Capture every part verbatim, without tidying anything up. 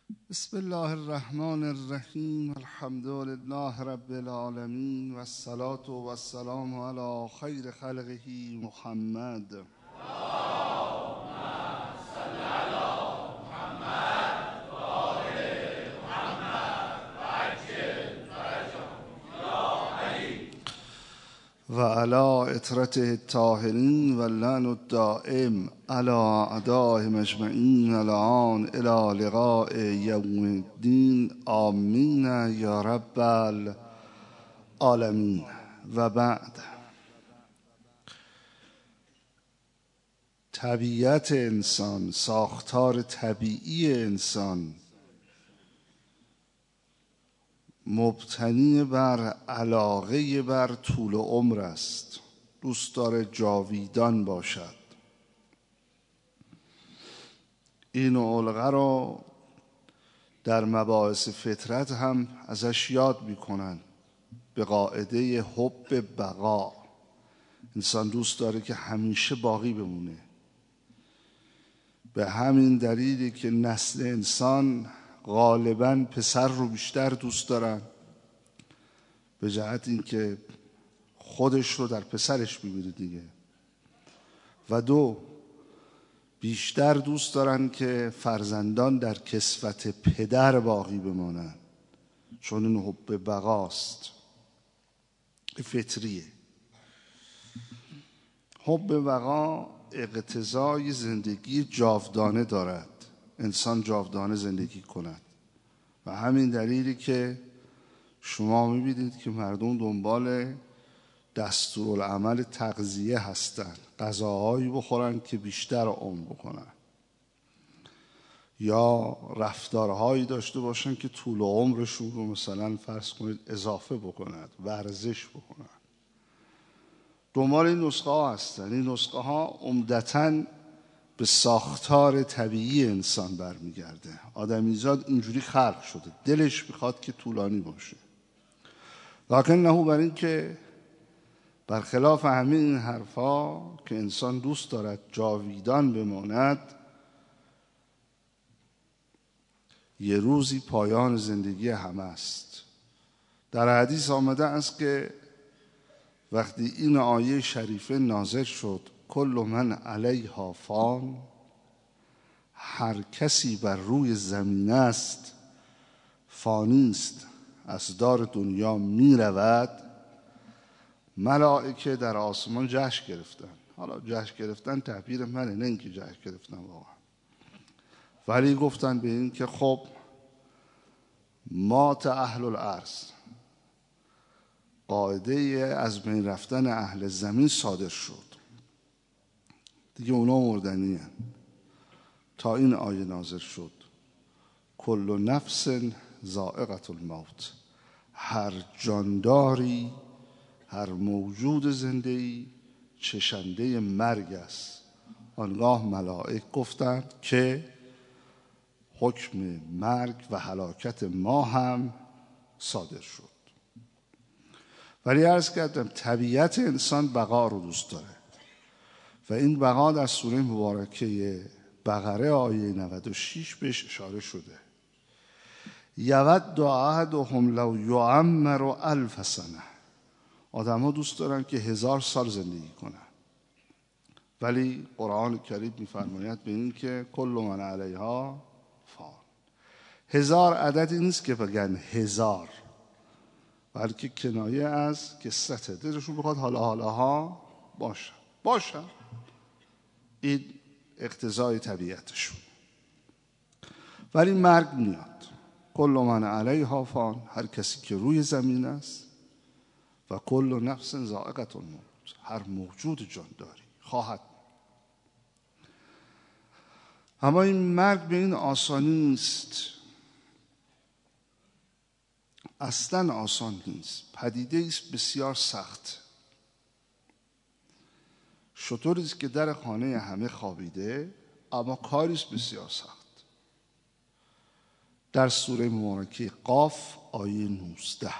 بسم الله الرحمن الرحیم. الحمد لله رب العالمین و الصلاة و السلام علی خیر خلقه محمد. و علی اطرته الطاهرین و اللعن الدائم علی اعدائهم اجمعین الان الی لقاء یوم الدین آمین یا رب العالمین. و بعد، طبیعت انسان، ساختار طبیعی انسان مبتنی بر علاقه بر طول عمر است. دوست داره جاویدان باشد. این علقه را در مباحث فطرت هم ازش یاد میکنن به قاعده حب بقا. انسان دوست داره که همیشه باقی بمونه. به همین دلیلی که نسل انسان غالباً پسر رو بیشتر دوست دارن، به جهت اینکه خودش رو در پسرش می‌بینه دیگه. و دو، بیشتر دوست دارن که فرزندان در کسوت پدر باقی بمانن، چون این حب بقاست، فطریه. حب بقا اقتضای زندگی جاودانه دارد، انسان جاودانه زندگی کند. و همین دلیلی که شما میبینید که مردم دنبال دستورالعمل تغذیه هستن، غذاهایی بخورن که بیشتر عمر بکنن، یا رفتارهایی داشته باشن که طول عمرشون رو مثلا فرض کنید اضافه بکنند، ورزش بکنن. دنبال این نسخه ها هستن. این نسخه ها عمدتاً به ساختار طبیعی انسان برمیگرده. آدمیزاد اینجوری خلق شده، دلش میخواد که طولانی باشه. لکن نه بر این که برخلاف همه این حرفا که انسان دوست دارد جاویدان بماند، یه روزی پایان زندگی همه است. در حدیث آمده است که وقتی این آیه شریفه نازل شد، کل من علیها فان، هر کسی بر روی زمین است فانی است، از دار دنیا می رود. ملائکه در آسمان جشن گرفتن. حالا جشن گرفتن تعبیر منه، نه اینکه جشن گرفتن واقعا، ولی گفتن به این که خب مات اهل الارض، قاعده از بین رفتن اهل زمین صادر شد دیگه، اونا مردنی هن. تا این آیه نازل شد کل نفس ذائقة الموت، هر جانداری، هر موجود زنده‌ای چشنده مرگ است. آنگاه ملائک گفتند که حکم مرگ و هلاکت ما هم صادر شد. ولی عرض کردم طبیعت انسان بقا رو دوست داره و این بقا در سوره مبارکه بقره آیه نود و شش بهش اشاره شده. یود احدهم لو یعمر الف سنه، آدم ها دوست دارن که هزار سال زندگی کنن، ولی قرآن کریم میفرماید به این که کل من علیها فان. هزار عددی نیست که بگن هزار، بلکه کنایه از کثرت، دلشون بخواد حالا حالاها باشن باشن این اقتضای طبیعتشون. ولی مرگ میاد. کل من علیها فان، هر کسی که روی زمین است، و کل نفس ذائقة الموت، هر موجود جانداری خواهد. اما این مرگ به این آسانی نیست، اصلا آسان نیست. پدیده است بسیار سخت. شطوری است که در خانه همه خوابیده، اما کاری است بسیار سخت. در سوره مبارکه قاف آیه نوزده،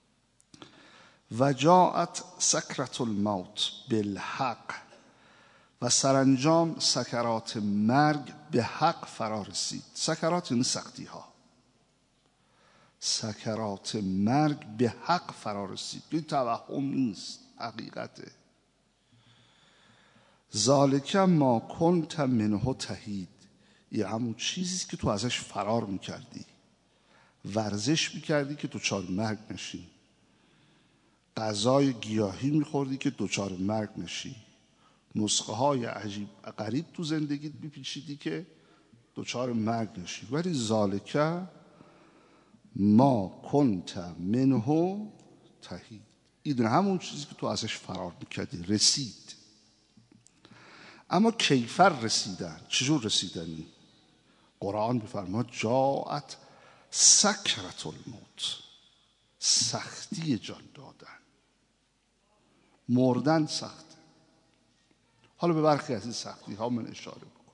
و جاءت سکرة الموت بالحق و سرانجام سکرات مرگ به حق فرا رسید. سکرات یعنی سختی ها. سکرات مرگ به حق فرا رسید. این توهم نیست، حقیقته. ذالک ما کنت منه تحید، یه همون چیزی که تو ازش فرار میکردی، ورزش میکردی که دوچار مرگ نشی، غذای گیاهی میخوردی که دوچار مرگ نشی، نسخه های عجیب غریب تو زندگیت میپیچیدی که دوچار مرگ نشی. ولی ذالک ما کنت منه تحید، این همون چیزی که تو ازش فرار میکردی رسید. اما کیفر رسیدن، چجور رسیدنی؟ قرآن میفرماد جاءت سکرت الموت، سختی جان دادن. مردن سخته. حالا به برخی از این سختی ها من اشاره بکنم.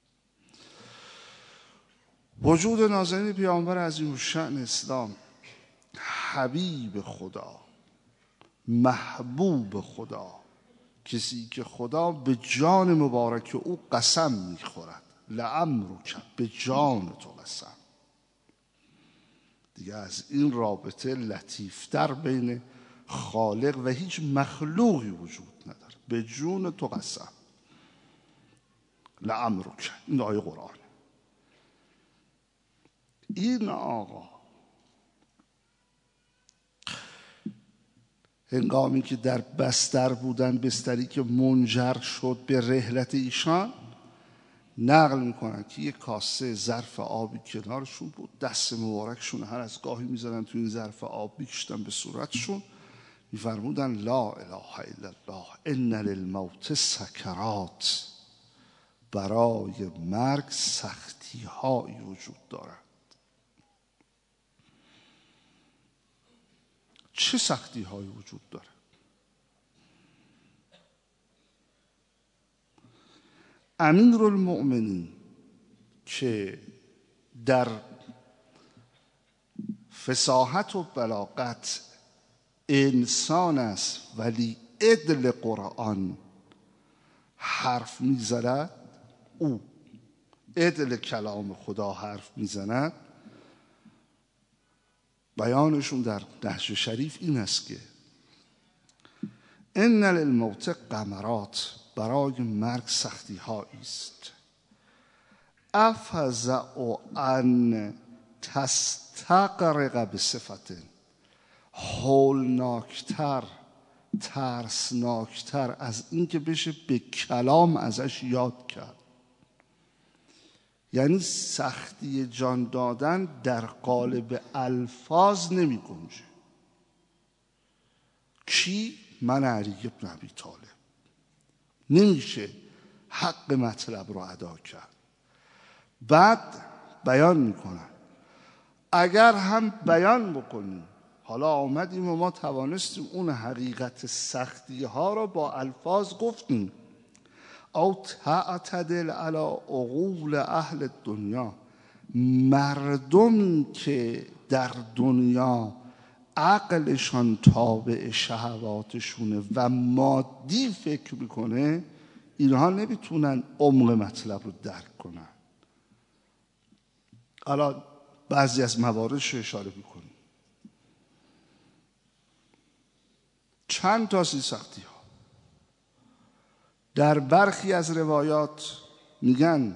وجود نازنین پیامبر عظیم الشأن اسلام، حبیب خدا، محبوب خدا، کسی که خدا به جان مبارک او قسم میخورد، لعمرک، به جان تو قسم. دیگه از این رابطه لطیفتر بین خالق و هیچ مخلوقی وجود نداره. به جون تو قسم، لعمرک. این آیه قرآن. این آقا هنگامی که در بستر بودن، بستری که منجر شد به رحلت ایشان، نقل میکنن که یک کاسه ظرف آبی کنارشون بود، دست مبارکشون هر از گاهی میزدن توی این ظرف آب میکشتن به صورتشون، میفرمودن لا اله الا الله ان للموت سکرات، برای مرگ سختی هایی وجود دارد. چه سختی هایی وجود داره؟ امیرالمؤمنین که در فصاحت و بلاغت انسان است ولی عدل قرآن حرف میزند، او عدل کلام خدا حرف میزند. بیانشون در نهج شریف این است که ان للموت غمرات، برای مرگ سختی هایی است. افزع ان تستغرق بصفت، هولناکتر، ترسناکتر از این که بشه به کلام ازش یاد کرد. یعنی سختی جان دادن در قالب الفاظ نمی گنجه. کی؟ من علی بن ابی طالب. نمیشه حق مطلب رو ادا کرد. بعد بیان میکنن اگر هم بیان بکنیم، حالا آمدیم و ما توانستیم اون حقیقت سختی ها رو با الفاظ گفتیم، او تعتدل علی عقول اهل دنیا، مردمی که در دنیا عقلشان تابع شهواتشونه و مادی فکر میکنه، اینها نمیتونن عمق مطلب رو درک کنن. حالا بعضی از مواردش رو اشاره میکنیم. چند تا سی سختی ها در برخی از روایات میگن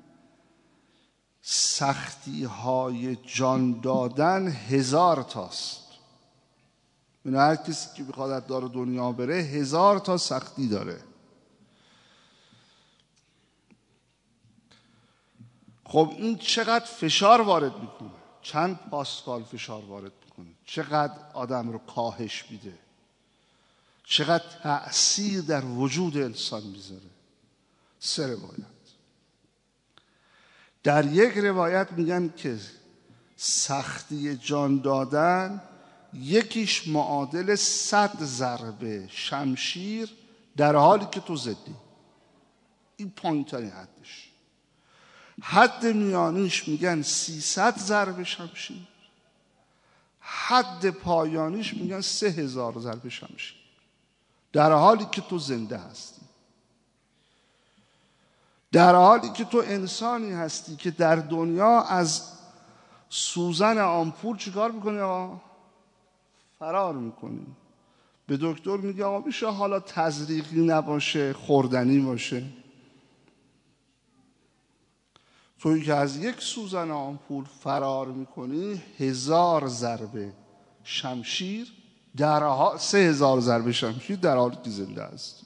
سختی های جان دادن هزار تاست. یعنی هر کسی که بخواد از دار دنیا بره هزار تا سختی داره. خب این چقدر فشار وارد میکنه، چند پاسکال فشار وارد میکنه، چقدر آدم رو کاهش میده، چقدر تأثیر در وجود انسان میذاره. سه روایت. در یک روایت میگن که سختی جان دادن یکیش معادل صد ضربه شمشیر در حالی که تو زدی. این پایین‌ترین حدش. حد میانیش میگن سیصد ضربه شمشیر، حد پایانیش میگن سه هزار ضربه شمشیر در حالی که تو زنده هستی. در حالی که تو انسانی هستی که در دنیا از سوزن آمپول چیکار میکنی آقا؟ فرار میکنی. به دکتر میگه آقا میشه حالا تزریقی نباشه، خوردنی باشه. توی که از یک سوزن آمپول فرار میکنی، هزار ضربه شمشیر در حال سه هزار ضربه شمشیر در حالی که زنده است.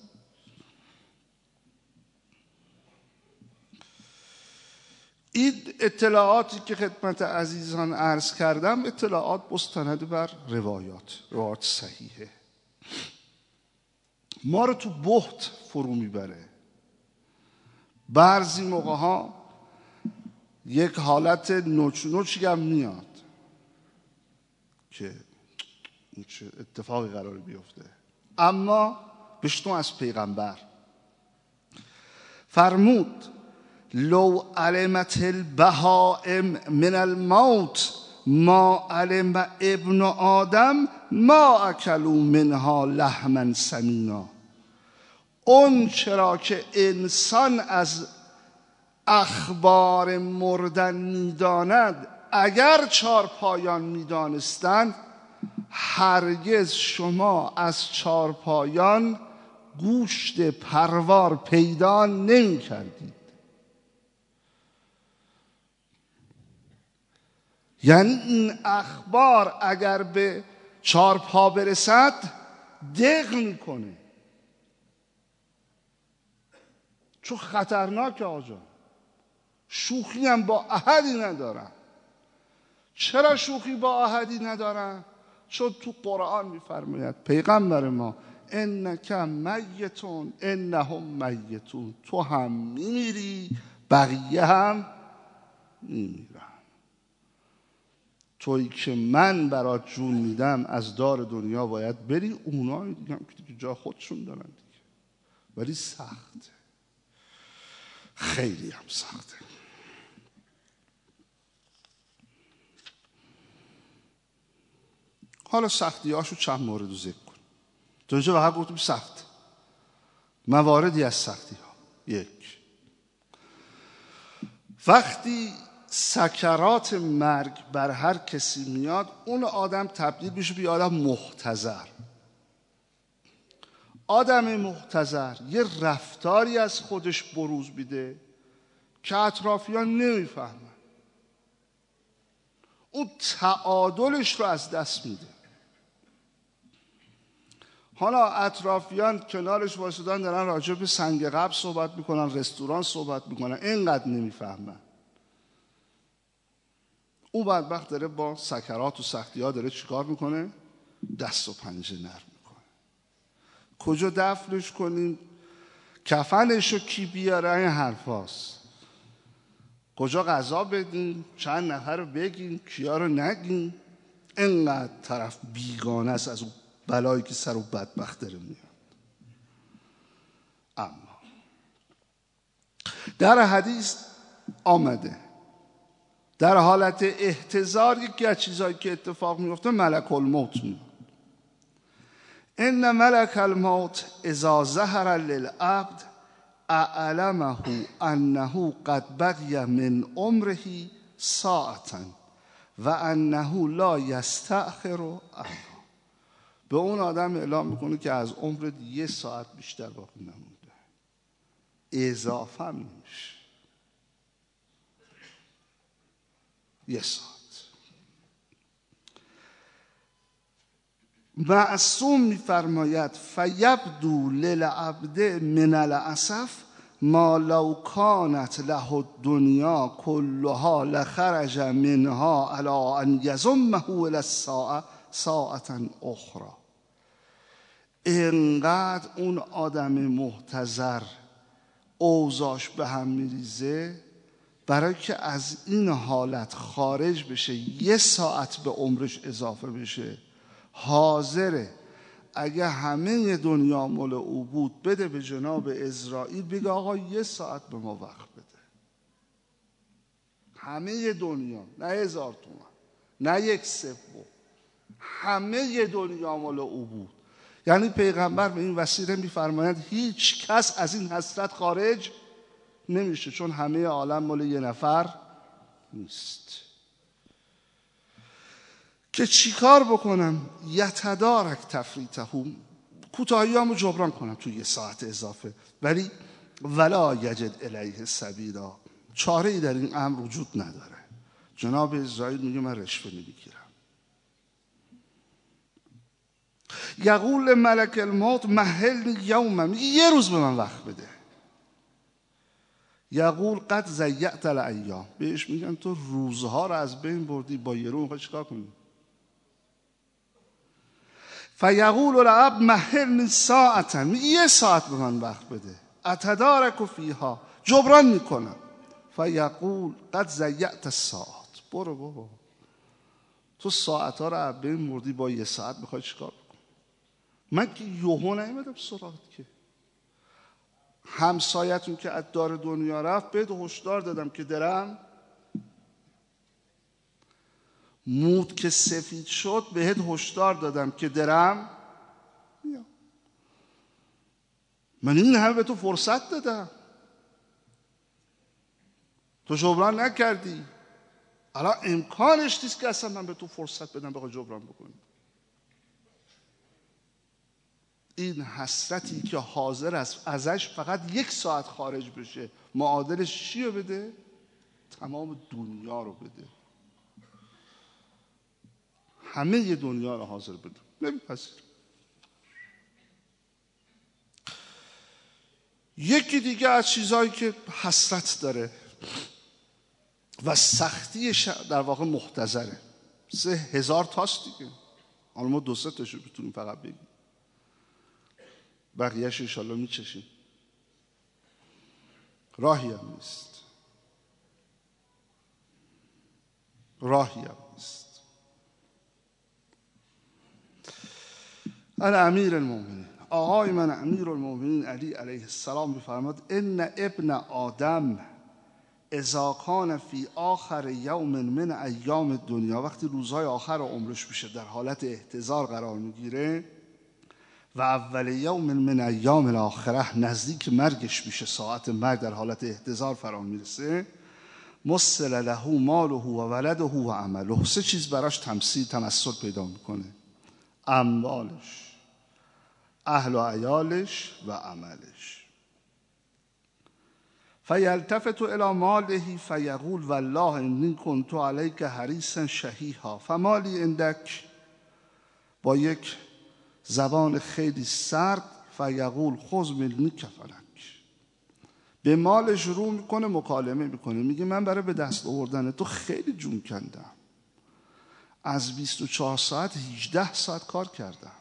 این اطلاعاتی که خدمت عزیزان عرض کردم اطلاعات مستند بر روایات، روایات صحیحه. ما رو تو بهت فرو میبره. بعضی موقع ها یک حالت نوچ نوچی هم میاد که چه اتفاقی قرار بیفته، اما بشنو از پیغمبر فرمود لو علمت البهائم من الموت ما علم ابن آدم ما اکلوا منها لحما سمینا. اون چرا که انسان از اخبار مردن میداند، اگر چارپایان میدانستند هرگز شما از چارپایان گوشت پروار پیدا نمی کردید. یعنی این اخبار اگر به چارپا برسد دق میکنه، چون خطرناکه آجا. شوخی هم با احدی ندارن. چرا شوخی با احدی ندارن؟ چون تو قرآن میفرماید پیغمبر ما انک میتون انهم میتون، تو هم میمیری بقیه هم میمیرن. تویی که من برات جون میدم از دار دنیا باید بری، اونایی دیگه هم که جا خودشون دارن دیگه. ولی سخته، خیلی هم سخته. حالا سختی هاشو چند مورد رو ذکر کن. تو اینجا واقعا گفتم سخت، مواردی از سختی ها. یک، وقتی سکرات مرگ بر هر کسی میاد، اون آدم تبدیل میشه به آدم محتضر. آدم محتضر یه رفتاری از خودش بروز میده که اطرافیان نمیفهمن. اون تعادلش رو از دست میده. حالا اطرافیان کنارش وایسادن دارن راجع به سنگ قبر صحبت میکنن، رستوران صحبت میکنن، اینقدر نمیفهمن. اون بدبخت داره با سکرات و سختی ها داره چیکار میکنه؟ دست و پنجه نرم میکنه. کجا دفنش کنیم؟ کفنش رو کی بیاره؟ این حرف هاست. کجا غذا بدیم؟ چند نفر رو بگیم؟ کیا رو نگیم؟ اینقدر طرف بیگانه است از اون بلایی که سر و بدبخت داره میاد. اما در حدیث آمده در حالت احتضار یکی از چیزهایی که اتفاق میفته ملک الموت میاد. ان ملک الموت اذا ظهر للعبد اعلمه انه قد بقی من عمره ساعتا و انه لا یستأخر عنها. به اون آدم اعلام میکنه که از عمر یه ساعت بیشتر باقی نمونده، اضافه میشه یه ساعت. معصوم میفرماید فیبدو للعبد من الاسف ما لو کانت له الدنیا کلها لخرج منها علی ان یضمه الی الساعه ساعتا اخرى. اینقدر اون آدم محتضر اوضاعش به هم میریزه، برای که از این حالت خارج بشه یه ساعت به عمرش اضافه بشه، حاضره اگه همه دنیا مال او بود بده به جناب عزرائیل بگه آقا یه ساعت به ما وقت بده. همه دنیا، نه هزار تومن، نه یک سوم، همه دنیا مال او بود. یعنی پیغمبر به این وسیله میفرماید هیچ کس از این حسرت خارج نمیشه، چون همه عالم مال یه نفر نیست. که چیکار بکنم؟ یتدارک تفریطهم، کوتاهیامو جبران کنم توی یه ساعت اضافه، ولی ولا یجد الیه سبیلا، چاره ای در این امر وجود نداره. جناب اسرائیل میگه من رشوه نمیگیرم. یقول ملک الموت مهلنی یوما، یه روز به من وقت بده. یقول قد ضیعت الایام، بهش میگن تو روزها رو از بین بردی، با یه روز میخوای چیکار کنی؟ فیقول العبد مهلنی ساعتا، یه ساعت به من وقت بده. اتدارک فیها، جبران میکنم. فیقول قد ضیعت الساعات، برو بابا تو ساعت ها رو از بین بردی، با یه ساعت میخوای چیکار بکنی؟ من که یوهو نیومدم سراغت که. همسایتون که از دار دنیا رفت بهت هشدار دادم که درم مود که سفید شد، بهت هشدار دادم که درم بیا. من این همه به تو فرصت دادم، تو جبران نکردی. الان امکانش نیست که اصلا من به تو فرصت بدم بخوای جبران بکنی. این حسرتی که حاضر است ازش فقط یک ساعت خارج بشه، معادلش چیو بده؟ تمام دنیا رو بده، همه دنیا رو حاضر بده. نمیپذیر. یکی دیگه از چیزهایی که حسرت داره و سختی در واقع محتضره، سه هزار تاست دیگه. حالا ما دو سه تاشو بتونیم فقط بگیم، بقیهش انشالله میچشیم. راهی هم نیست، راهی هم نیست. انا امیر المؤمنین، آقای من امیر المؤمنین علی علیه السلام میفرماد ان ابن آدم اذا کان فی آخر یوم من ایام دنیا، وقتی روزهای آخر عمرش میشه در حالت احتضار قرار میگیره، و اول یوم من ایام الاخره، نزدیک مرگش میشه، ساعت مرگ در حالت احتضار فرا میرسه، مثل له ماله و ولده و عمله، سه چیز براش تمثیل تمثل پیدا میکنه: اموالش، اهل و عیالش و عملش. فیلتفت الی ماله فیقول والله انی کنت علیک حریصا شحیحا فمالی عندک، با یک زبان خیلی سرد، فیقول خذ منی کفلک، به مالش رو میکنه، مکالمه میکنه، میگه من برای به دست آوردن تو خیلی جون کندم، از بیست و چهار ساعت هجده ساعت کار کردم،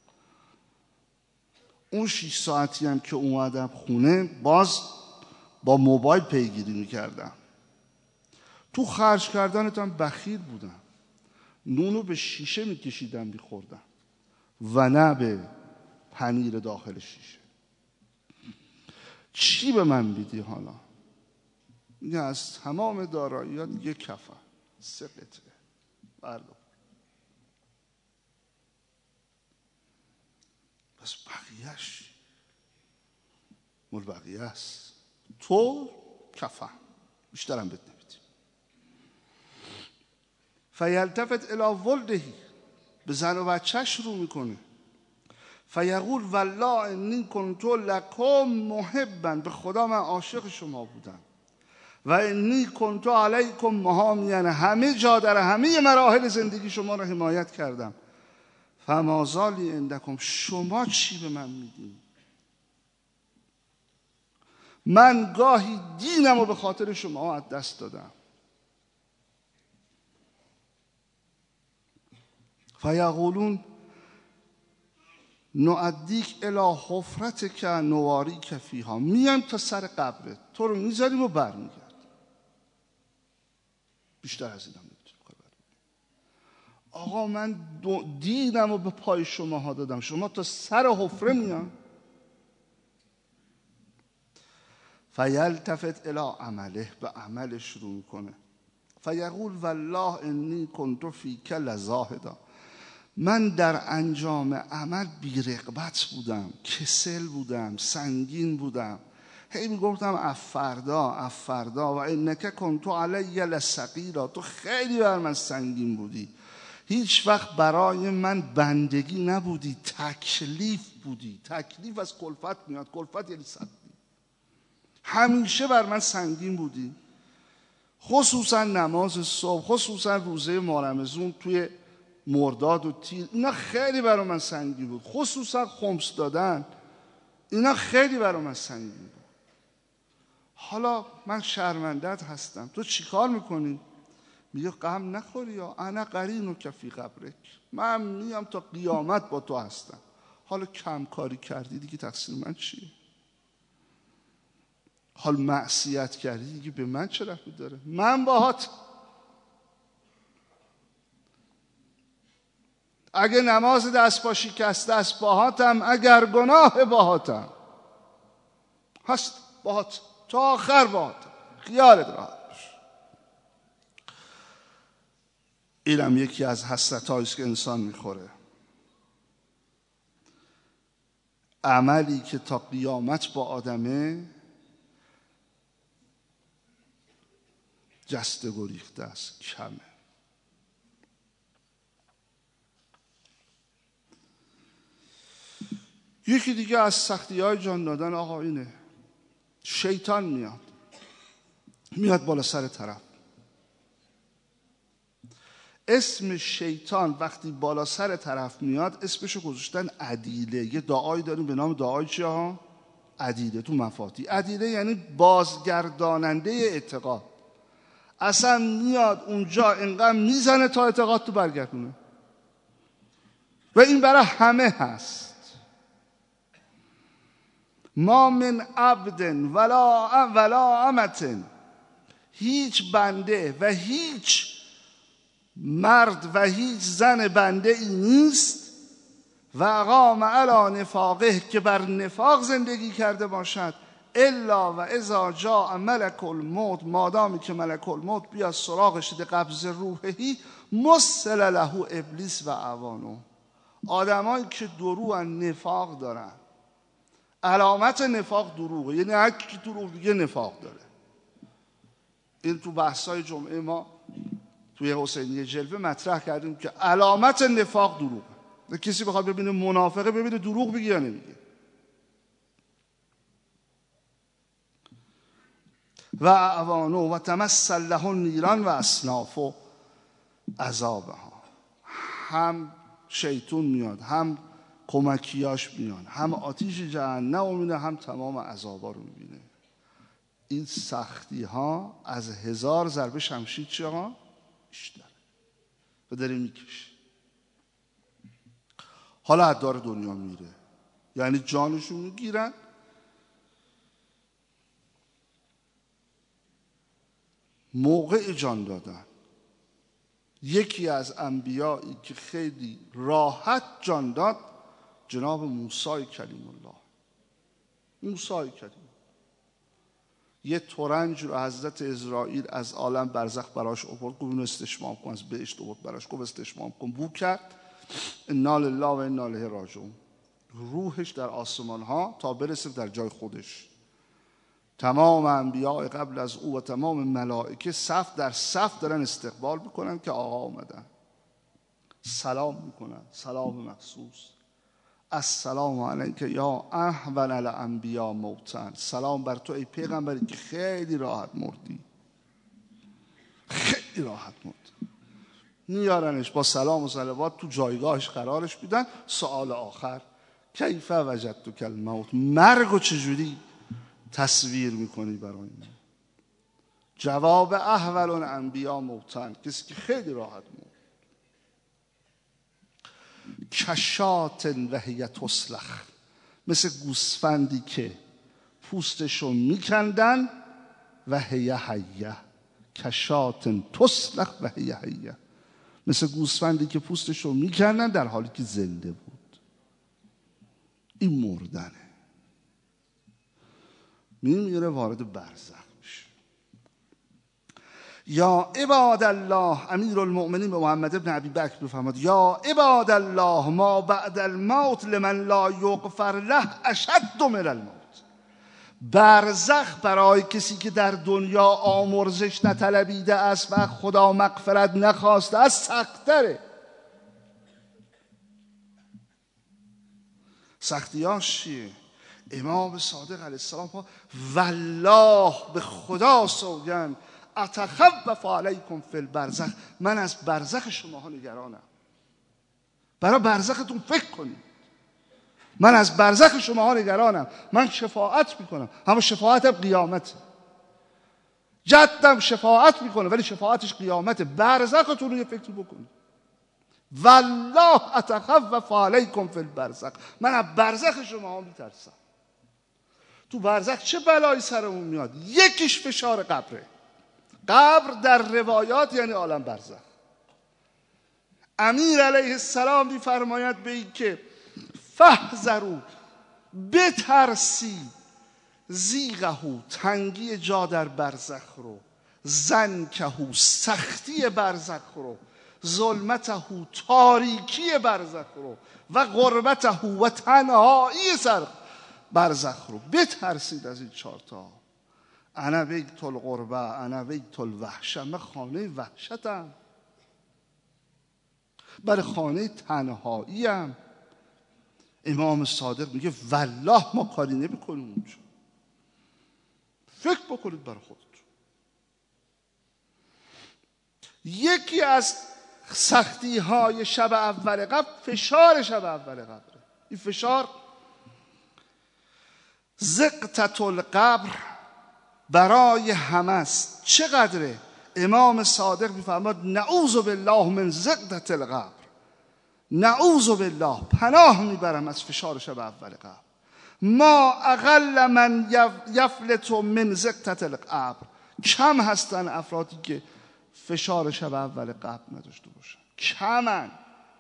اون شش ساعتی هم که اومدم خونه باز با موبایل پیگیری میکردم، تو خرج کردنتم بخیل بودم، نونو به شیشه میکشیدم میخوردم و نه به پنیر داخل شیشه. چی به من میدی حالا؟ میگه از تمام داراییات یک کفن، سه قطعه بردار، بس بقیهش مال بقیه است، تو کفن، بیشترم بهت نمیدی. فیلتفت الی ولده، به زن و بچهش رو میکنه، فیقول والله انی کنت لکم محبا، به خدا من عاشق شما بودم، و انی کنت علیکم محامیا، همه جا در همه مراحل زندگی شما رو حمایت کردم، فما زالی عندکم، شما چی به من میدین؟ من گاهی دینم رو به خاطر شما از دست دادم. فیقولون نعدیک الی حفرتک نواریک فیها، میایم تا سر قبرت، تو رو میذاریم و برمیگرد. بیشتر از اینم نمیتونیم کار برد. آقا من دینم رو به پای شماها دادم، شما تا سر حفره میان. فیلتفت الی عمله، به عملش شروع میکنه، فیقول والله انی کنت فیک لزاهدا، من در انجام عمل بی رغبت بودم، کسل بودم، سنگین بودم، هی میگفتم افردا افردا و انک کنت علی لثقیلا، تو خیلی بر من سنگین بودی، هیچ وقت برای من بندگی نبودی، تکلیف بودی. تکلیف از کلفت میاد، کلفت یعنی سختی، همیشه بر من سنگین بودی. خصوصا نماز صبح، خصوصا روزه مارمزون توی مرداد و تیر، اینا خیلی برای من سنگین بود. خصوصا خمس دادن، اینا خیلی برای من سنگین بود. حالا من شرمندت هستم، تو چی کار میکنی؟ میگه غم نخوری، یا انا قرینک فی قبرک، من میام تا قیامت با تو هستم. حالا کم کاری کردی دیگه تقصیر من چیه؟ حال معصیت کردی دیگه به من چه ربطی داره؟ من باهات. اگه نماز دست با شکسته است باهاتم، اگر گناه باهاتم هست، باهات تا آخر باهاتم، خیالت راحت باش. اینم یکی از حسرت‌هایی است که انسان میخوره. عملی که تا قیامت با آدمه جسته گریخته است، کمه. یکی دیگه از سختی های جان دادن آقا اینه، شیطان میاد میاد بالا سر طرف. اسم شیطان وقتی بالا سر طرف میاد اسمشو گذاشتن عدیله. یه دعایی داریم به نام دعای چیه ها؟ عدیله تو مفاتی. عدیله یعنی بازگرداننده اعتقاد. اصلا میاد اونجا انقدر میزنه تا اعتقاد تو برگردونه. و این برای همه هست. ما من عبد ولا ولا امت، هیچ بنده و هیچ مرد و هیچ زن بنده ای نیست و اقام علی نفاقه، که بر نفاق زندگی کرده باشد، الا و اذا جاء ملک الموت، مادامی که ملک الموت بیاد سراغش ده قبض روحی، مثل له ابلیس و اعوانه. آدمایی که درو نفاق دارن، علامت نفاق دروغه، یعنی هر کی دروغ دیگه نفاق داره. این تو بحثای جمعه ما توی حسینیه جلوه مطرح کردیم که علامت نفاق دروغه. کسی بخواد ببینه منافقه، ببینه دروغ بگه یا نمیگه. و اعوانه و تمثل له النیران و اصناف و عذابها. هم شیطون میاد، هم کمکیاش میان، هم آتیش جهنم میبینه، هم تمام عذابا رو میبینه. این سختی ها از هزار ضربه شمشیر چه ها؟ بیشتره و داره میکشه. حالا از دار دنیا میره، یعنی جانشون میگیرن. موقع جان دادن یکی از انبیایی که خیلی راحت جان داد جناب موسی کلیم الله. موسی کلیم یه ترنج رو حضرت اسرائیل از عالم برزخ براش آورد، گفت اون استشمام کن، از بهشت آورد براش، گفت استشمام کن، بو کرد، انا لله و انا الیه راجعون. روحش در آسمان ها تا برسه در جای خودش. تمام انبیاء قبل از او و تمام ملائکه صف در صف دارن استقبال میکنن که آقا آمدن، سلام میکنن، سلام مخصوص. السلام علیک یا احول الانبیاء موتن، سلام بر تو ای پیغمبری که خیلی راحت مردی، خیلی راحت مرد. میارنش با سلام و صلوات تو جایگاهش قرارش میدن. سوال آخر، کیف وجدتک الموت، مرگو چجوری تصویر میکنی برای من؟ جواب احول الانبیاء موتن، کسی که خیلی راحت مرد. کشات و هی تسلخ، مثل گوسفندی که پوستشو میکندن و هی حیه. کشات تسلخ و هی حیه، مثل گوسفندی که پوستشو میکندن در حالی که زنده بود. این مردنه. میمیره، وارد برزخ میشه. یا عباد الله، امیر المؤمنین به محمد بن ابی بکر بفرماد یا عباد الله ما بعد الموت لمن لا یغفر له اشد من الموت. برزخ برای کسی که در دنیا آمرزش نطلبیده است و خدا مغفرت نخواسته است سخت‌تره. سختیاش چیه؟ امام صادق علیه السلام ها والله به خدا سوگند اتخوف علیکم فی البرزخ، من از برزخ شماها نگرانم. برای برزختون فکر کنید. من از برزخ شماها نگرانم. من شفاعت میکنم، اما شفاعتم قیامته. جدم شفاعت میکنه ولی شفاعتش قیامته. برزختون رو یه فکر بکنید. والله اتخوف علیکم فی البرزخ، من از برزخ شماها میترسم. تو برزخ چه بلایی سرمون میاد؟ یکیش فشار قبره. قبر در روایات یعنی عالم برزخ. امیر علیه السلام میفرماید به این که فاحذروا، بترسی، زیغهو، تنگی جا در برزخ رو، زنکهو، سختی برزخ رو، ظلمتهو، تاریکی برزخ رو، و غربتهو، و تنهایی سر برزخ رو. بترسید از این چارتا. انا بیت الغربه، انا بیت الوحشه، من خانه وحشتم، برای خانه تنهاییم. امام صادق میگه والله ما کاری نمیکنیم اونجا. فکر بکنید برای خودتون. یکی از سختی های شب اول قبر فشار شب اول قبره. این فشار زقتت القبر برای همه است. چقدره؟ امام صادق میفرماد نعوذ بالله من زقتت القبر، نعوذ بالله، پناه میبرم از فشار شب اول قبر. ما اقل من یفلت من زقتت القبر، کم هستن افرادی که فشار شب اول قبر نداشته باشن. کمن.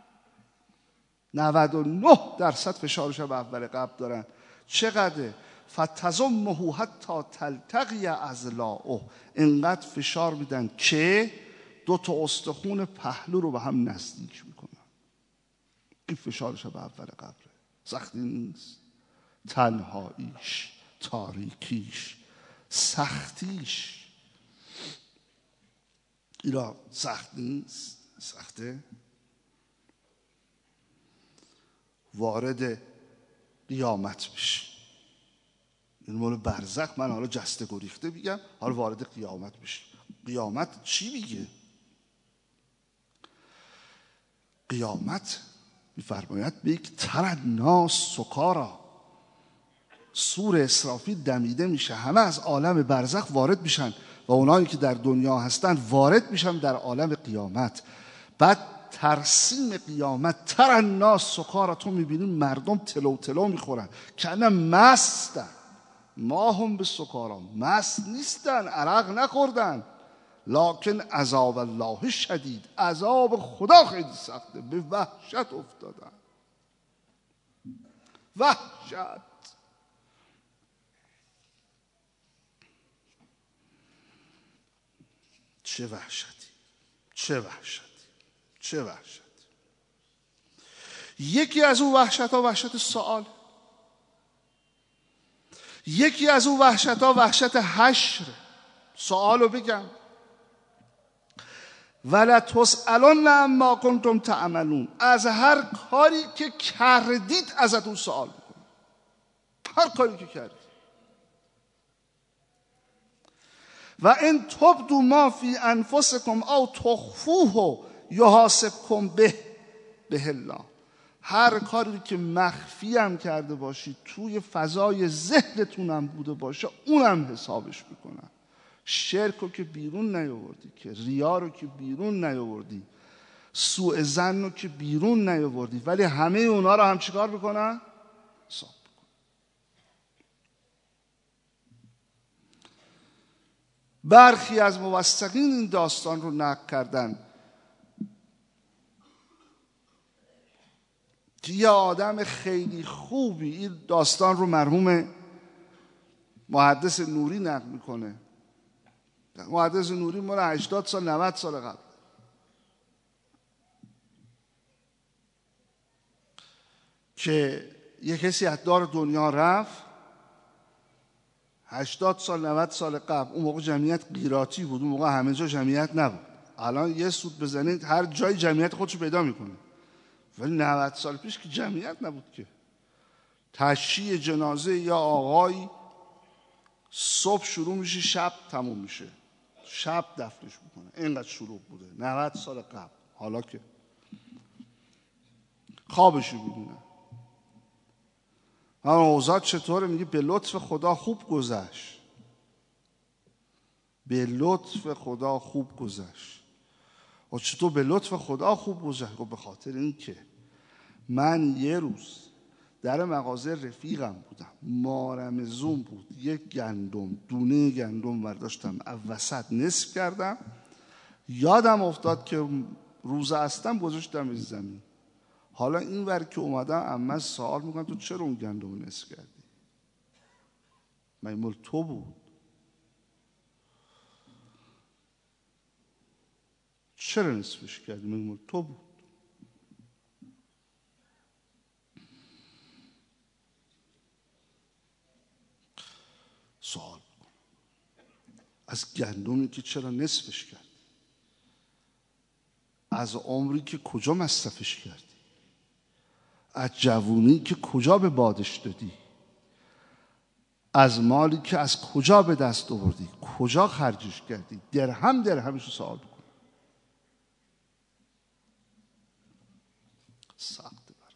نود و نه درصد فشار شب اول قبر دارن. چقدر؟ فتضمه حتی تلتقی اضلاعه، اینقدر فشار میدن که دو تا استخون پهلو رو به هم نزدیک میکنن. این فشار شب اول قبره. سختی نیست. تنهاییش، تاریکیش، سختیش، اینا سخت نیست. سخته. وارد قیامت بشی. این مال برزخ. من حالا جسته گریخته میگم، حالا وارد قیامت بشی. قیامت چی میگه؟ قیامت میفرماید به یک تر الناس سکارا، سور اسرافیل دمیده میشه، همه از عالم برزخ وارد میشن و اونایی که در دنیا هستن وارد میشن در عالم قیامت. بعد ترسیم قیامت، تر الناس سکارا، تو میبینی مردم تلو تلو میخورن کنه مستن. ما هم به سکارا، مست نیستن، عرق نخوردن، لکن عذاب الله شدید، عذاب خدا خیلی سخته، به وحشت افتادن. وحشت. چه وحشتی، چه وحشتی، چه وحشتی. یکی از اون وحشت ها وحشت سؤال. یکی از اون وحشت ها وحشت حشر. سؤالو بگم ولتسألن عما کنتم تعملون، از هر کاری که کردید ازتون سوال میکنم. هر کاری که کردید. و ان تبدوا ما فی انفسکم او تخفوه یحاسبکم به به الله، هر کاری که مخفی هم کرده باشید توی فضای ذهنتون هم بوده باشه اونم حسابش میکنن. شرک رو که بیرون نیاوردی، که ریا رو که بیرون نیاوردی، سوء ظن رو که بیرون نیاوردی، ولی همه اونا رو هم چیکار میکنن؟ حساب میکنن. برخی از موثقین این داستان رو نقل کردن که یه آدم خیلی خوبی، این داستان رو مرحوم محدث نوری نقل میکنه. محدث نوری مال هشتاد سال نود سال قبل، که یه کسی از دار دنیا رفت هشتاد سال نود سال قبل اون موقع جمعیت قیراطی بود، اون موقع همه جا جمعیت نبود. الان یه سود بزنید هر جای جمعیت خودشو پیدا میکنه، ولی نود سال پیش که جمعیت نبود که. تشییع جنازه یا آقایی صبح شروع میشه شب تموم میشه، شب دفنش میکنه، اینقدر شروع بوده نود سال قبل. حالا که خوابشو میبینه. اما اوضاع چطوره؟ میگه به لطف خدا خوب گذشت، به لطف خدا خوب گذشت. و چطور به لطف خدا خوب گذشت؟ به خاطر این که من یه روز در مغازه رفیقم بودم، مارمزون بود، یک گندم دونه گندم برداشتم وسط نصف کردم، یادم افتاد که روزه هستم گذاشتم زمین. حالا این ور که اومدم عمه سوال میکنم تو چرا اون گندم نصف کردی؟ من مال تو بود. چرا نصفش کردی؟ من مال تو بود. سوال میکنم از گندمی که چرا نصفش کردی؟ از عمری که کجا مصرفش کردی؟ از جوونی که کجا به بادش دادی؟ از مالی که از کجا به دست آوردی؟ کجا خرجش کردی؟ درهم درهمش رو سوال بکن. سخته برد.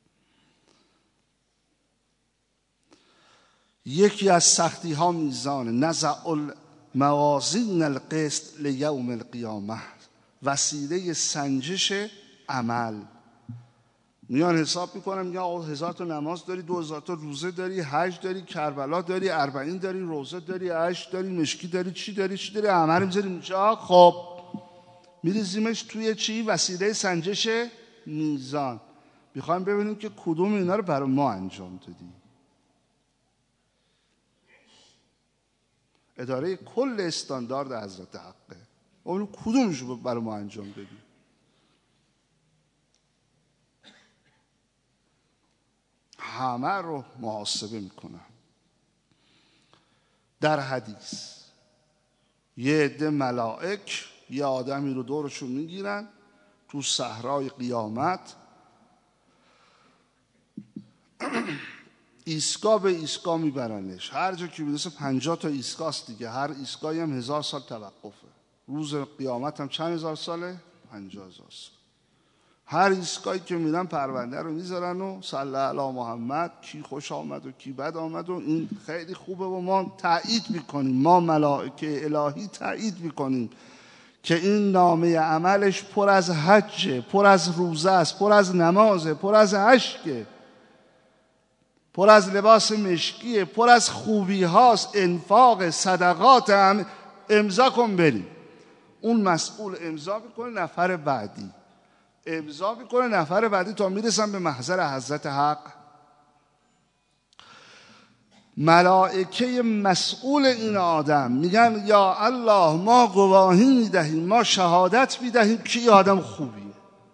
یکی از سختی ها میزان نزع الموازین القسط لیوم القیامه، وسیله سنجش عمل. میان حساب میکنم، میگن آقا هزار تا نماز داری، دو هزار تا روزه داری، حج داری، کربلا داری، اربعین داری، روزه داری، عشق داری، مشکی داری، چی داری چی داری، عمل میذاری اینجا. خب میریزیمش توی چی؟ وسیله سنجش میزان. میخوایم ببینیم که کدوم اینا رو برای ما انجام دادی. اداره کل استاندارد حضرت حقه، اون کدومش رو برای ما انجام دادی؟ همه رو محاسبه میکنن. در حدیث یه عده ملائک یه آدمی رو دورشون میگیرن تو صحرای قیامت، ایستگاه به ایستگاه میبرنش. هر جا که میرسه پنجاه تا ایستگاست دیگه، هر ایستگاهی هم هزار سال توقفه. روز قیامت هم چند هزار ساله؟ پنجاه هزار سال. هر ایستگاهی که میرن پرونده رو میذارن و صلی علی محمد، کی خوش آمد و کی بد آمد و این خیلی خوبه و ما تایید میکنیم، ما ملائکه الهی تایید میکنیم که این نامه عملش پر از حجه، پر از روزه است، پر از نمازه، پر از عشقه، پر از لباس مشکیه، پر از خوبی هاست، انفاق، صدقات. هم امضا کن بریم. اون مسئول امضا میکنه، نفر بعدی امضا میکنه، نفر بعدی، تا میرسن به محضر حضرت حق. ملائکه مسئول این آدم میگن یا الله ما گواهی میدهیم، ما شهادت میدهیم که این آدم خوبیه.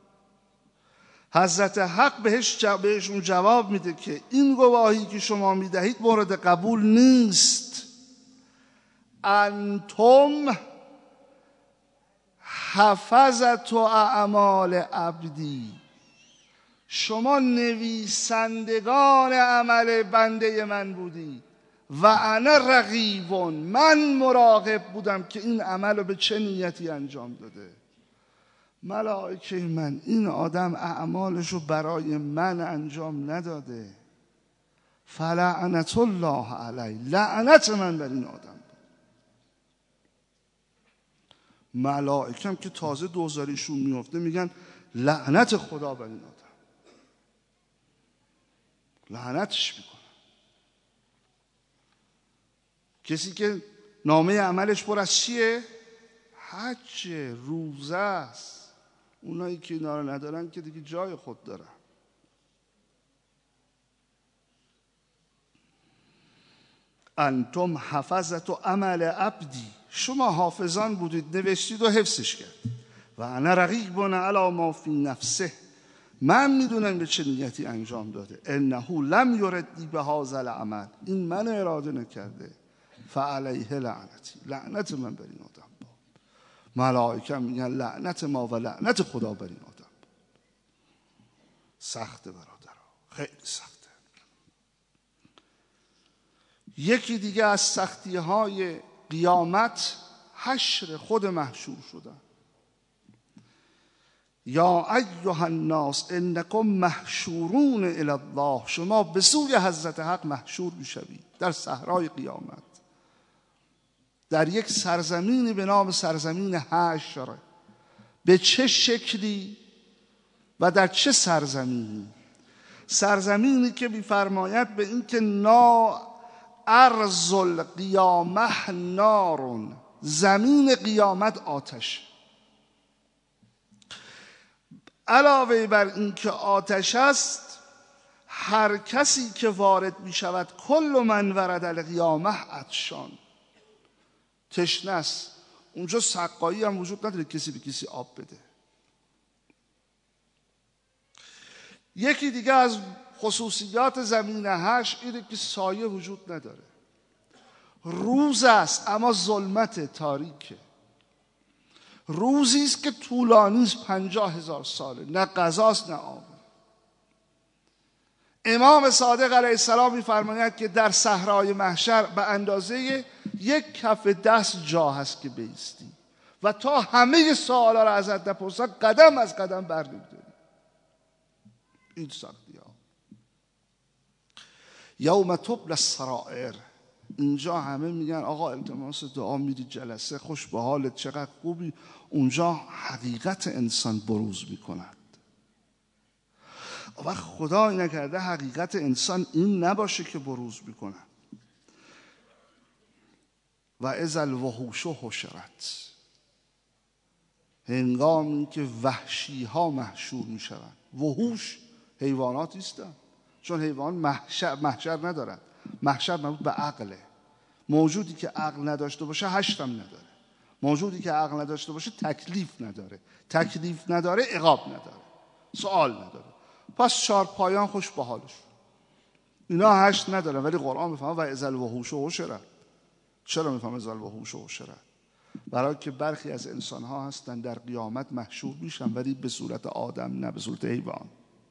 حضرت حق بهش بهشون جواب میده که این گواهی که شما میدهید مورد قبول نیست. انتم حفظت و اعمال عبدی، شما نویسندگان عمل بنده من بودی. و انا رقیبون، من مراقب بودم که این عمل رو به چه نیتی انجام داده. ملائکه من، این آدم اعمالش رو برای من انجام نداده، فلعنت الله علیه، لعنت من بر این آدم. ملائکه هم که تازه دوزاریشون میفته میگن لعنت خدا بر این آدم، لعنتش میکنن. کسی که نامه عملش پر از چیه؟ حج، روزه است. اونایی که اینا رو ندارن که دیگه جای خود دارن. انتم حفظت و عمل عبدی، شما حافظان بودید، نوشتید و حفظش کردید. و انا رقیب علی ما فی نفسه، من میدونم به چه نیتی انجام داده. انه لم یردی به هذا العمل، این من اراده نکرده. فعلیه لعنتی، لعنت من بر این آدم باد. ملائکه میگن لعنت ما و لعنت خدا بر این آدم باد. سخته برادرها، خیلی سخته. یکی دیگه از سختی های قیامت حشر خود محشور شدن. یا ایها الناس انکم محشورون الی الله، شما به سوی حضرت حق محشور میشوید در صحرای قیامت، در یک سرزمینی به نام سرزمین حشر. به چه شکلی و در چه سرزمینی؟ سرزمینی که می‌فرماید به این که نا ارض القیامه نارون، زمین قیامت آتش. علاوه بر این که آتش است، هر کسی که وارد می شود، کل من ورد القیامه عطشان، تشنه است. اونجا سقایی هم وجود نداره کسی به کسی آب بده. یکی دیگه از خصوصیات زمین حشر اینه که سایه وجود نداره. روز است اما ظلمت، تاریکه. روزی است که طولانی است، پنجاه هزار ساله، نه غذاست نه آب. امام صادق علیه السلام می‌فرماید که در صحرای محشر به اندازه یک کف دست جا هست که بایستی و تا همه سوالا را ازت نپرسن قدم از قدم برنمی‌داری. این سختی ها. یوم تبلی السرائر، اینجا همه میگن آقا التماس دعا، میری جلسه، خوش به حالت، چقدر خوبی. اونجا حقیقت انسان بروز میکند. و خدا نکرده حقیقت انسان این نباشه که بروز میکنه. و اذا الوحوش حشرت، هنگامی که وحشی ها محشور میشوند. وحوش حیوانات نیستن، چون حیوان محشر, محشر ندارد. محشر مربوط به عقله. موجودی که عقل نداشته باشه حشر هم نداره. موجودی که عقل نداشته باشه تکلیف نداره. تکلیف نداره عقاب نداره، سوال نداره. پس چهار پایان خوش به حالش. اینا حشر نداره، ولی قرآن میفهمه و اذا الوحوش حشرت. چرا میفهمه اذا الوحوش حشرت؟ برای که برخی از انسان ها هستن در قیامت محشور میشن، ولی به صورت آدم، نه به صورت حیوان.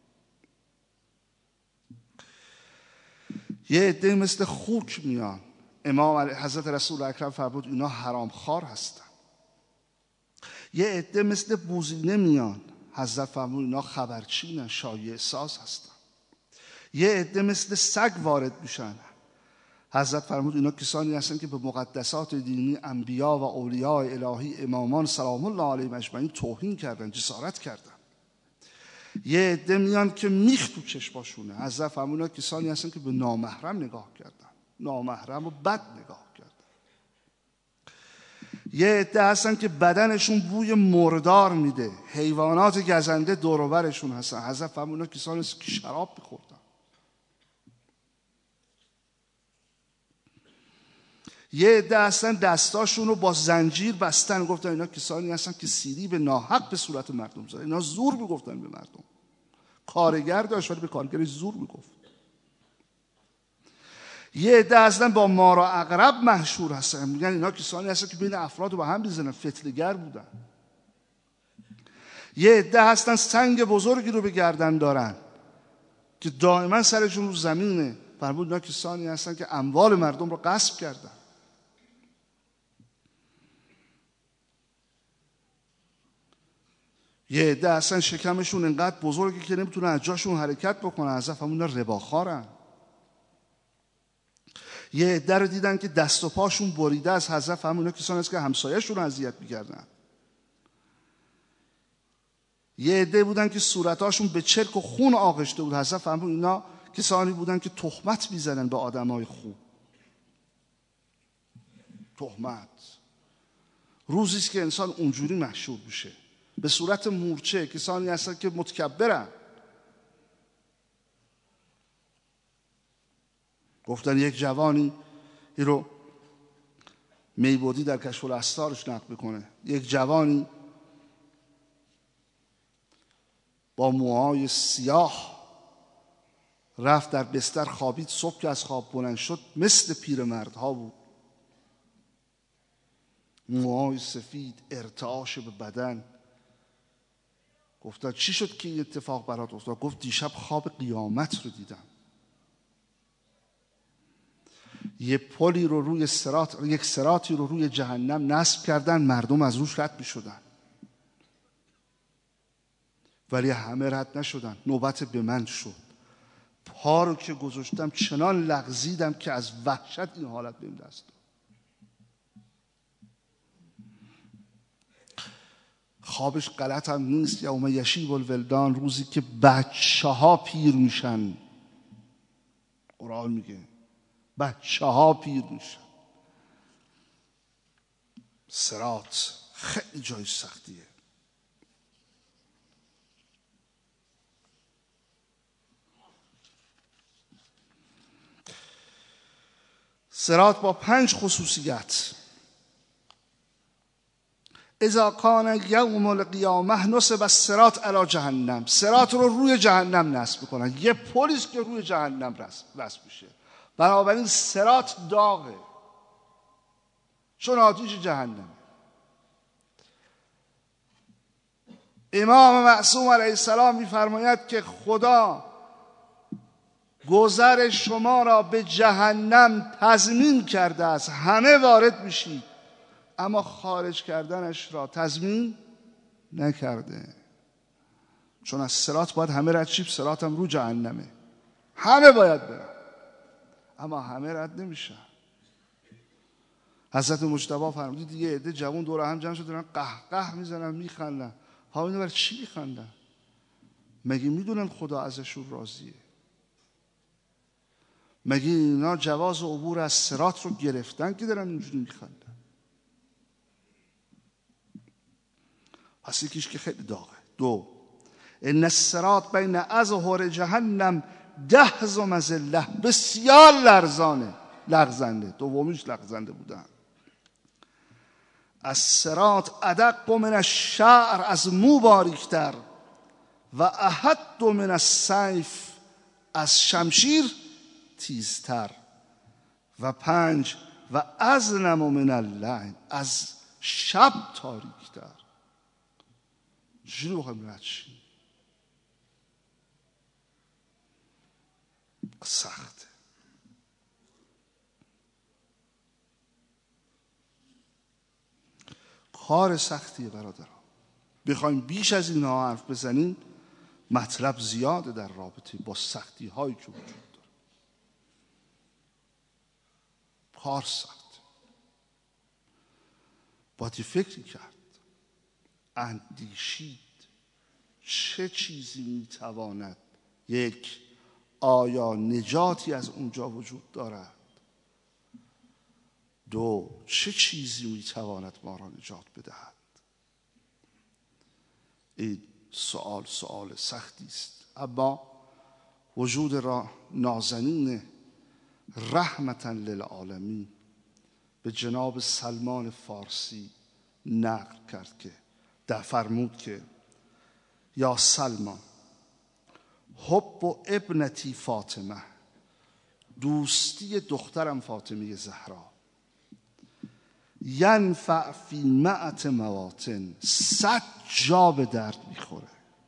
یه عده مثل خوک میان. امام حضرت رسول اکرم فرمود اینا حرامخوار هستن. یه عده مثل بوزینه میان. حضرت فرمود اینا خبرچینن، شایعه ساز هستن. یه عده مثل سگ وارد میشن. حضرت فرمود اینا کسانی هستن که به مقدسات دینی انبیا و اولیاء الهی امامان سلام الله علیهم اجمعین توهین کردن، جسارت کردن. یه عده میان که میخ تو چشماشونه. حضرت فرمود اینا کسانی هستن که به نامحرم نگاه کردن، نامحرم و بد نگاه کردن. یه عده هستن که بدنشون بوی مردار میده، حیوانات گزنده دور و برشون هستن. حضرت فرمود اینا کسانی هستن که شراب میخوردن. یه عده هستن دستاشون رو با زنجیر بستن، گفتن اینا کسانی هستن که سیری به ناحق به صورت مردم زدن. اینا زور میگفتن به مردم. کارگر داشت ولی به کارگرش زور میگفت. یه عده هستن با مار و عقرب محشور هستن، میگن اینا کسانی هستن که بین افراد رو با هم میزنن، فتنه‌گر بودن. یه عده هستن سنگ بزرگی رو به گردن دارن که دائما سرشون رو زمینه. فرمود اینا کسانی هستن که اموال مردم رو غصب کردن. یه عده اصلا شکمشون انقدر بزرگه که نمیتونن از جاشون حرکت بکنن. حضرت فرمودن رباخوارن. یه عده رو دیدن که دست و پاشون بریده از. حضرت فرمودن کسانی هست که همسایه‌شون رو اذیت می‌کردن. یه عده بودن که صورتاشون به چرک و خون آغشته بود. حضرت فرمودن اینا کسانی بودن که تهمت می‌زدن به آدمای خوب. تهمت. روزی است که انسان اونجوری محشور میشه، به صورت مورچه. کسانی هستن که متکبرن. گفتن یک جوانی این رو میبودی در کشف الاسرارش نقل میکنه. یک جوانی با موهای سیاه رفت در بستر خوابید. صبح که از خواب بلند شد مثل پیرمردها بود. موهای سفید، ارتعاش به بدن. گفتن چی شد که این اتفاق برات افتاد؟ گفت دیشب خواب قیامت رو دیدم. یه پلی رو روی صراط، یک صراطی رو روی جهنم نصب کردن، مردم از روش رد می شدن، ولی همه رد نشدن. نوبت به من شد. پا رو که گذاشتم چنان لغزیدم که از وحشت این حالت بهم دست داد. خوابش غلط هم نیست. یوم یشیب الولدان، روزی که بچه ها پیر میشن. قرآن میگه بچه ها پیر میشن. صراط خیلی جای سختیه. صراط با پنج خصوصیت. اذا کان یوم القیامه نصب الصراط علی جهنم. صراط رو روی جهنم نصب میکنن. یه پلیس که روی جهنم نصب میشه. بنابراین صراط داغه، چون آتش جهنم. امام معصوم علیه السلام میفرماید که خدا گذر شما را به جهنم تضمین کرده است، همه وارد میشید، اما خارج کردنش را تضمین نکرده. چون از صراط باید همه رد شید. صراط هم رو جهنمه، همه باید برن، اما همه رد نمیشن. حضرت مجتبی فرمودید یه عده جوان دور هم جمع شدن، قهقه میزنن، میخندن. ها اینا برای چی میخندن؟ مگه میدونن خدا ازشون راضیه؟ مگه اینا جواز عبور از صراط رو گرفتن که دارن اینجوری میخندن؟ پس یکیش که خیلی داغه. دو، ان الصراط بین اظهر جهنم دهز و مزله، بسیار لرزانه، لغزنده. دومیش لغزنده بودن. از صراط ادق من الشعر، از مو باریکتر، و احد من السیف، از شمشیر تیزتر. و پنج، و اظلم من اللیل، از شب تاریکتر. چجوری بخوایم رد شیم؟ سخته. کار سختیه برادران. بخوایم بیش از اینها حرف بزنیم مطلب زیاده در رابطه با سختی هایی که وجود داره. کار سخت. باید فکر کرد، اندیشید چه چیزی میتواند، یک، آیا نجاتی از اونجا وجود دارد؟ دو، چه چیزی میتواند ما را نجات بدهد؟ این سوال سوال سختی است، اما وجود را نازنین رحمتا للعالمین به جناب سلمان فارسی نقل کرد که در فرمود که یا سلمان، حب و ابنتی فاطمه، دوستی دخترم فاطمه زهرا، ینفع فی مئت مواطن، صد جا به درد میخوره.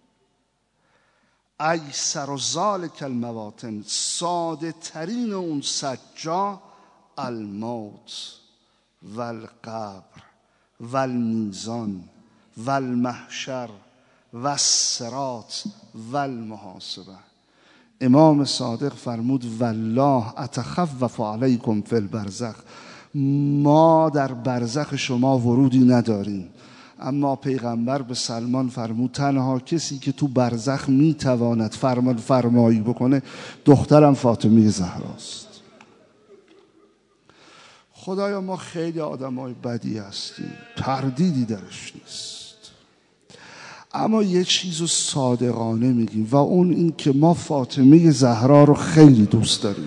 ایسر و ذالک المواطن، ساده ترین اون صد جا، الموت و القبر و المیزان و المحشر و الصراط و المحاسبه. امام صادق فرمود والله اتخوف علیکم فی البرزخ، ما در برزخ شما ورودی نداریم، اما پیغمبر به سلمان فرمود تنها کسی که تو برزخ میتواند فرمان فرمایی بکنه دخترم فاطمه زهراست. خدایا ما خیلی آدمای بدی هستیم، تردیدی درش نیست، اما یه چیزو صادقانه میگیم و اون این که ما فاطمه زهرا رو خیلی دوست داریم.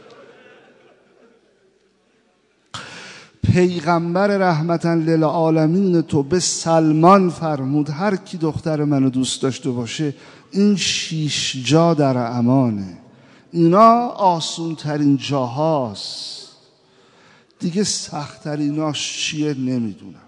پیغمبر رحمتا للعالمین تو به سلمان فرمود هر کی دختر منو دوست داشته باشه این شیش جا در امانه. اینا آسون ترین جاهاست دیگه سخت‌تریناش چیه نمیدونم،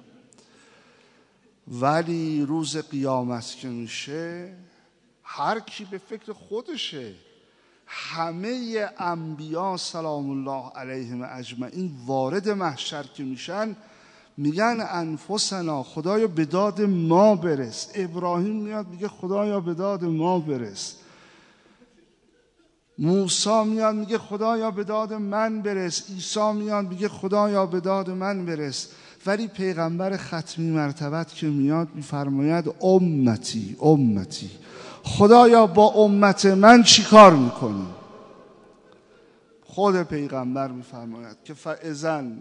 ولی روز قیامت که میشه هر کی به فکر خودشه. همه انبیا سلام الله علیهم اجمعین وارد محشر که میشن میگن انفسنا، خدایا به داد ما برس. ابراهیم میاد میگه خدایا به داد ما برس. موسی میاد میگه خدایا به داد من برس. عیسی میاد میگه خدایا به داد من برس. ولی پیغمبر ختمی مرتبت که میاد میفرماید امتی امتی، خدایا با امت من چی کار میکنی؟ خود پیغمبر میفرماید که فاذن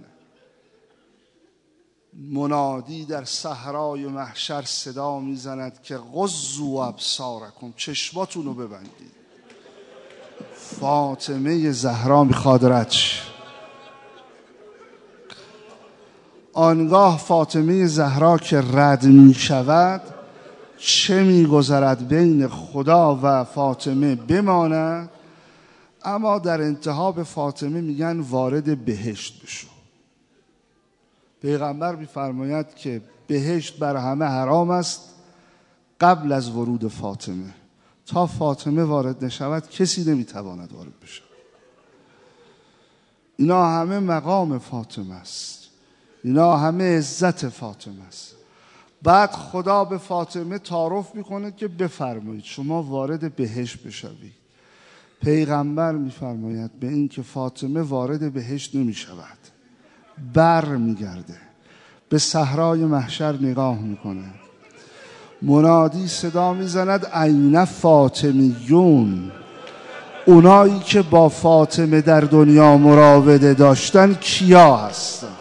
منادی در صحرای محشر صدا میزند که غضوا ابصارکم، چشماتون رو ببندید. فاطمه زهرا میخواد رد شه. آنگاه فاطمه زهرا که رد میشود چه میگذرد بین خدا و فاطمه بماند، اما در انتها به فاطمه میگن وارد بهشت بشو. پیغمبر میفرماید که بهشت بر همه حرام است قبل از ورود فاطمه. تا فاطمه وارد نشود کسی نمیتواند وارد بشه. اینا همه مقام فاطمه است، اینا همه عزت فاطمه است. بعد خدا به فاطمه تعارف میکنه که بفرمایید شما وارد بهشت بشوید. پیغمبر میفرماید به این که فاطمه وارد بهشت نمیشود، بر میگرده به صحرای محشر نگاه میکنه. منادی صدا میزند عین فاطمیون، اونایی که با فاطمه در دنیا مراوده داشتن کیا هستن؟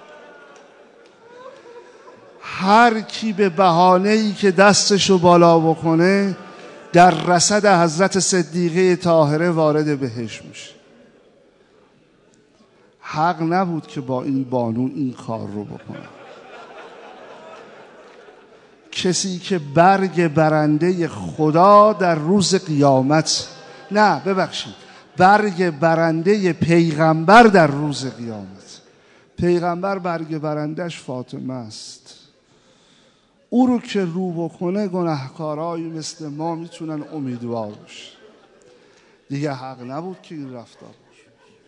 هر کی به بهانه‌ای که دستشو بالا بکنه در رصد حضرت صدیقه طاهره وارد بهشت میشه. حق نبود که با این بانو این کار رو بکنه. کسی که برگ برنده خدا در روز قیامت، نه ببخشید، برگ برنده پیغمبر در روز قیامت، پیغمبر برگ برندش فاطمه است. او رو که رو بکنه گناهکارایی مثل ما میتونن امیدوار بشه. دیگه حق نبود که این رفتار باشه.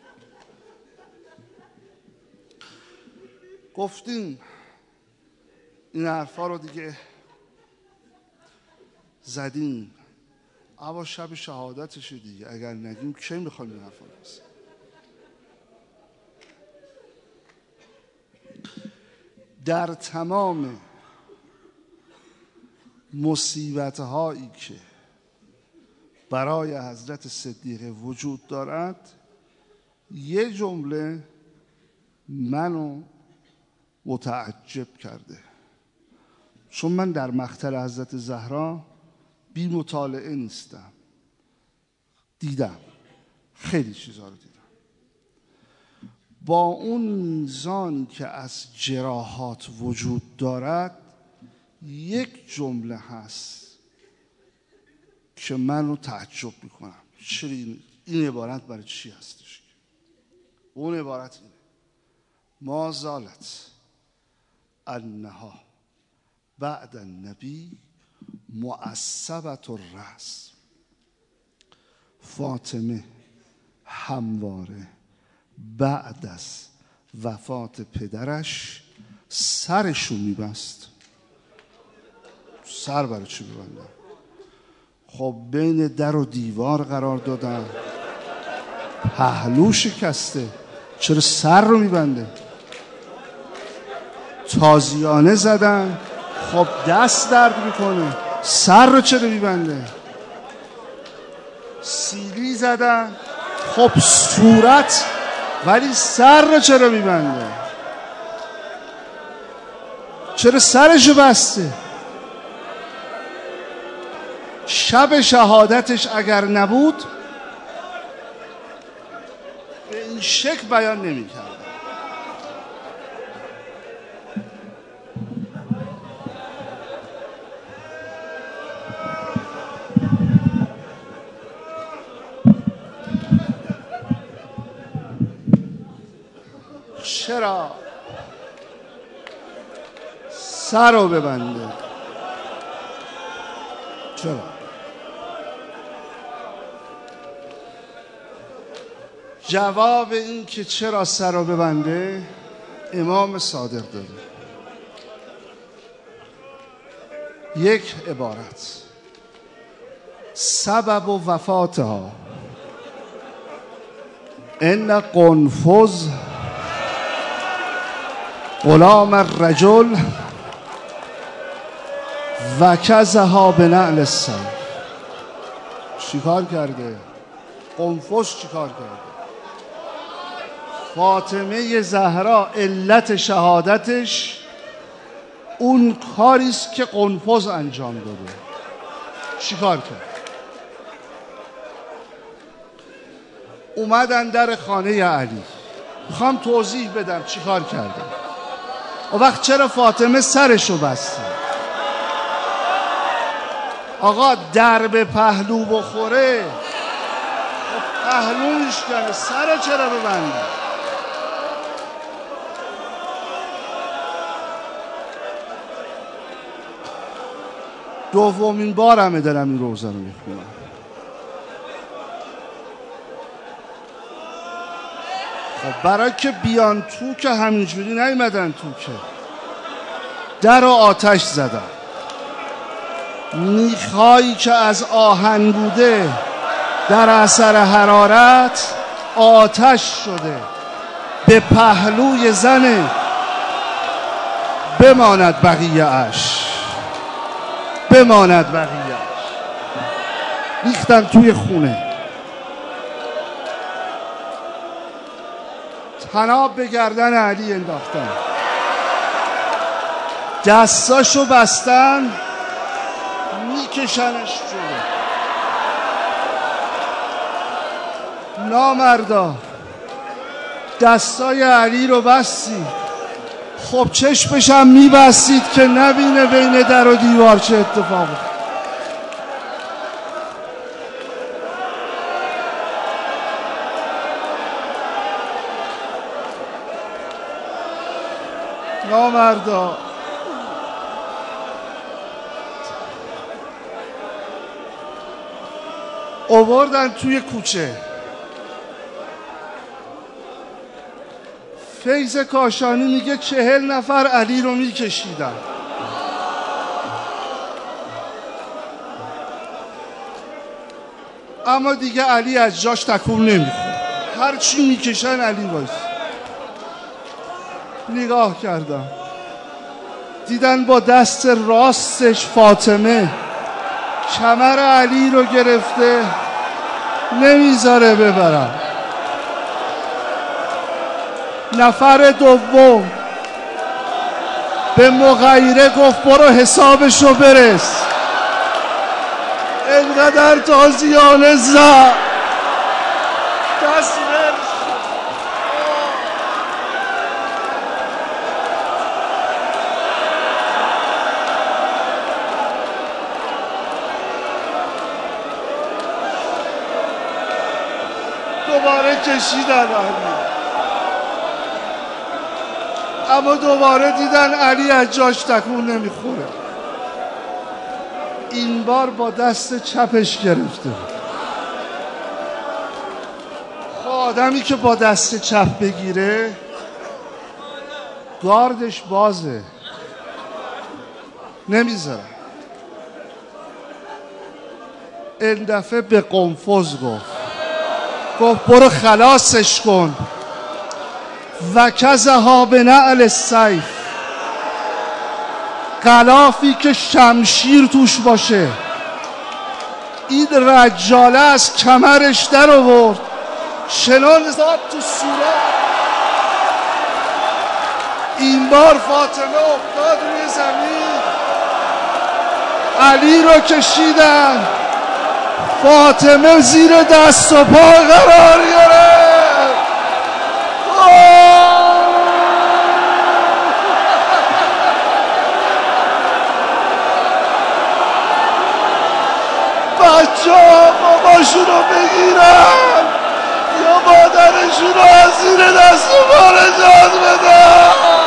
گفتیم این حرفا رو دیگه زدیم، اما شب شهادتشه دیگه، اگر نگیم کی میخواد این حرفا رو بزنیم؟ در تمام مصیبت هایی که برای حضرت صدیقه وجود دارد، یه جمله منو متعجب کرده، چون من در مقتل حضرت زهرا بی مطالعه نیستم، دیدم خیلی چیزا رو دیدم. با اون میزانی که از جراحات وجود دارد، یک جمله هست که من رو تعجب میکنم. چرا این, این عبارت برای چی هستش؟ اون عبارت اینه: ما زالت انها بعد النبی معصبت الرأس. فاطمه همواره بعد از وفات پدرش سرشو میبست. سر برای چی ببندن؟ خب بین در و دیوار قرار دادن، پهلو شکسته، چرا سر رو میبنده؟ تازیانه زدن، خب دست درد میکنه، سر رو چرا میبنده؟ سیلی زدن، خب صورت، ولی سر رو چرا میبنده؟ چرا سرشو بسته؟ شب شهادتش اگر نبود به این شکل بیان نمی کرد. چرا؟ سر رو ببنده. چرا؟ جواب این که چرا سر رو ببنده امام صادق داده. یک عبارت: سبب و وفاتها ان قنفذ غلام الرجل و کزها به نعل السیف. چیکار کرده؟ قنفذ چیکار کرده؟ فاطمه زهرا علت شهادتش اون کاریست که قنفذ انجام داده. چیکار کرد؟ اومدن در خانه علی. میخوام توضیح بدم چیکار کرده. اون وقت چرا فاطمه سرشو بسته؟ آقا در به پهلو بخوره پهلوش کنه، سر چرا ببنده؟ دومین بار همه دارم این روزه رو میخونم. خب برای که بیان تو که همینجوری نیومدن تو، که در رو آتش زدن. میخایی که از آهن بوده در اثر حرارت آتش شده به پهلوی زن بماند بقیه اش، بماند بقیه اش. ریختن توی خونه، طناب به گردن علی انداختن، دستاشو بستن میکشنش جلو. نامردا دستای علی رو بستی، خب چشمش هم میبستید که نبینه بین در و دیوار چه اتفاقی. نامردا آوردن توی کوچه. فیض کاشانی میگه چهل نفر علی رو میکشیدن. اما دیگه علی از جاش تکون نمیخوره، هر چی میکشن علی وایس. نگاه کردم دیدن با دست راستش فاطمه کمر علی رو گرفته نمیذاره ببرم. نفر دوم به مغیره گفت برو حسابشو برس. اینقدر تازیانه زد دست برس. دوباره کشیدن علی، اما دوباره دیدن علی از جاش تکون نمیخوره. این بار با دست چپش گرفته. خب آدمی که با دست چپ بگیره گاردش بازه، نمیذاره. این دفعه به قنفذ گفت گفت برو خلاصش کن. و کزها به نعل السیف، غلافی که شمشیر توش باشه. این رجاله از کمرش در آورد، چنان زد تو صورت. این بار فاطمه افتاد روی زمین، علی رو کشیدن، فاطمه زیر دست و پا قرار گرفت. بچه ها باباشون رو بگیرن، یا مادرشون رو از زیر دست ما نجات بدن.